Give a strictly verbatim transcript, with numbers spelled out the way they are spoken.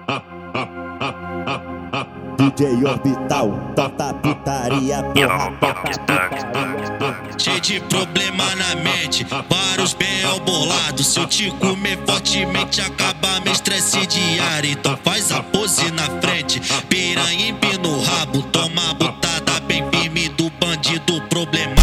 D J Orbital, tota putaria, porra, tota putaria. Cheio de problema na mente, vários B O bolados. Se eu te comer fortemente, acaba meu estresse diário. Então faz a pose na frente, piranha empina o rabo. Toma a botada bem firme do bandido problemático.